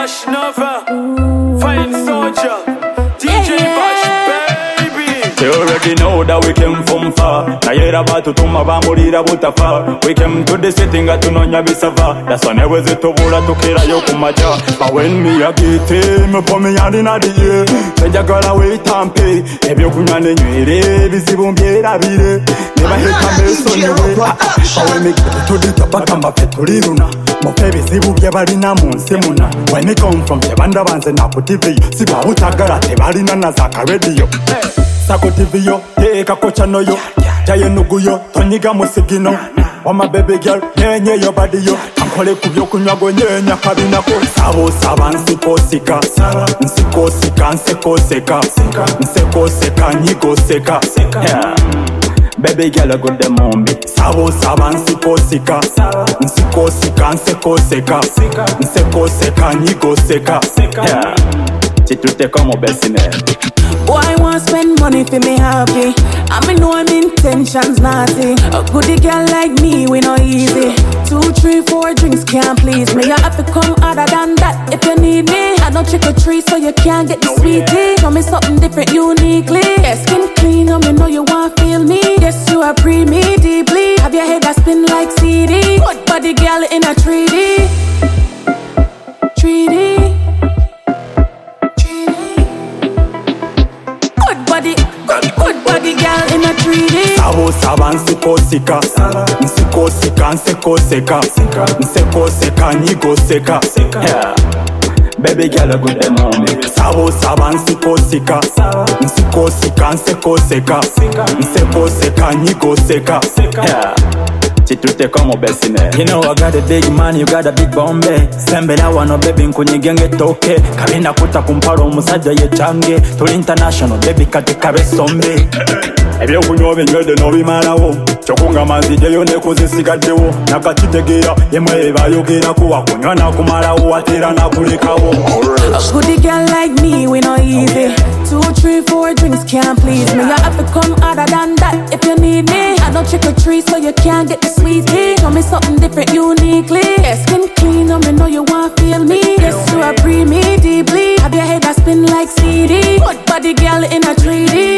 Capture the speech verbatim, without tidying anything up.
Bash Nova, Fine Soldier, D J Bash, baby. They already know that we came from far. Na yera batu tumabamulira butafa. We came to the city nga tunonya bisava. That's why never zitobula tukira yo kumaja. But when me a get him, for me and in the year, senjagala wait and pay. Ebyo kunywa nenywere bizibu mbyera bire. Never hit a mess on your way. But when me get to the top, akamba petuliruna. Mope bizibu byebalina munsi muna. When me come from tebanda banze na ku T V, siba utagala tebalina na zaka radio. Sako T V yo, teka kocha no yo. Jaye nugu yo, tonyiga musigino. Wama baby girl, nyenye yo body yo. Ankole kubyo kunywa go nyenya kabina ko. Sabo saba nsiko sika. Nsiko sika, nseko seka. Nseko seka, nyigo seka. Yeah. Baby girl a good mombi. Sabo saba nsiko sika. Nsiko sika, nseko seka. Nseko seka, nyigo seka. Yeah. Chitute como besime. Boy, I want spend money for me happy. I mean, know I'm intentions naughty. A goodie girl like me, we no easy. Two, three, four drinks can't please me. You have to come other than that if you need me. I don't trick or treat, so you can't get the sweetie. Show me something different uniquely. Yeah, skin clean, and me know you want feel me. Yes, you are pre me deeply. Have your head that spin like C D. Good body girl in a three D. three D. Body, good, good body girl in a three D. Sabo saba nsiko sika. Nsiko sika, nseko seka. Nseko seka, nyigo seka. Yeah. Baby girl a good mommy. Sabo saba nsiko sika. Nsiko sika, nseko seka. Nseko seka, nyigo seka. Yeah. Chitute como besime. You know I got a big man, you got a big bombe. Sembera wano baby nkunyigenge toke. Kabina kuta kumparo musajja ye change. Tuli international baby katika besombe. Ebyo kunywa binywedde n'obimalawo. Kyokunga manzije yo nekozesigaddewo. Nakakitegeera yemwe ebayogerako wakunywa nakumalawo atera nakulekawo. A goodie girl like me, we no easy. Two, three, four drinks can't please me. You have to come other than that if you need me. I don't trick or treat, so you can't get the sweetie. Show me something different uniquely. Yeah, skin clean, and me know you want feel me. Yes, you are pre me deeply. Have your head that spin like C D. Good body girl in a three D.